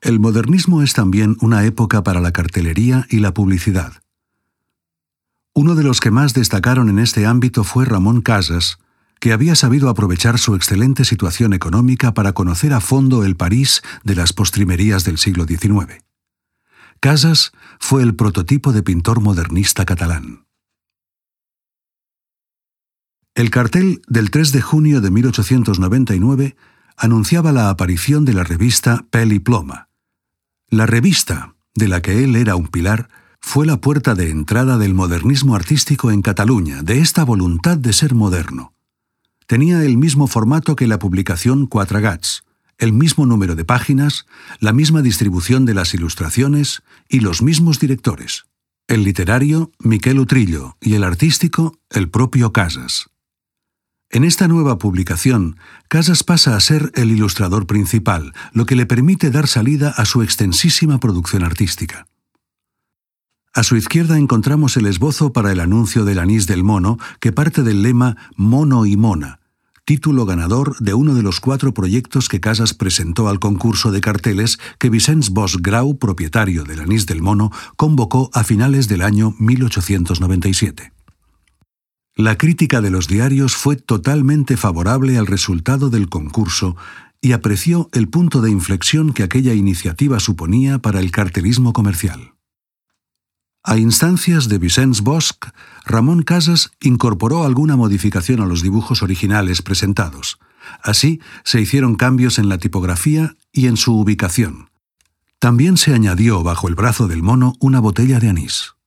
El modernismo es también una época para la cartelería y la publicidad. Uno de los que más destacaron en este ámbito fue Ramón Casas, que había sabido aprovechar su excelente situación económica para conocer a fondo el París de las postrimerías del siglo XIX. Casas fue el prototipo de pintor modernista catalán. El cartel del 3 de junio de 1899 anunciaba la aparición de la revista Pèl i Ploma. La revista, de la que él era un pilar, fue la puerta de entrada del modernismo artístico en Cataluña, de esta voluntad de ser moderno. Tenía el mismo formato que la publicación Quatre Gats, el mismo número de páginas, la misma distribución de las ilustraciones y los mismos directores. El literario, Miquel Utrillo, y el artístico, el propio Casas. En esta nueva publicación, Casas pasa a ser el ilustrador principal, lo que le permite dar salida a su extensísima producción artística. A su izquierda encontramos el esbozo para el anuncio del anís del mono, que parte del lema Mono y Mona, título ganador de uno de los 4 proyectos que Casas presentó al concurso de carteles que Vicenç Bosch Grau, propietario del anís del mono, convocó a finales del año 1897. La crítica de los diarios fue totalmente favorable al resultado del concurso y apreció el punto de inflexión que aquella iniciativa suponía para el cartelismo comercial. A instancias de Vicenç Bosch, Ramón Casas incorporó alguna modificación a los dibujos originales presentados. Así, se hicieron cambios en la tipografía y en su ubicación. También se añadió bajo el brazo del mono una botella de anís.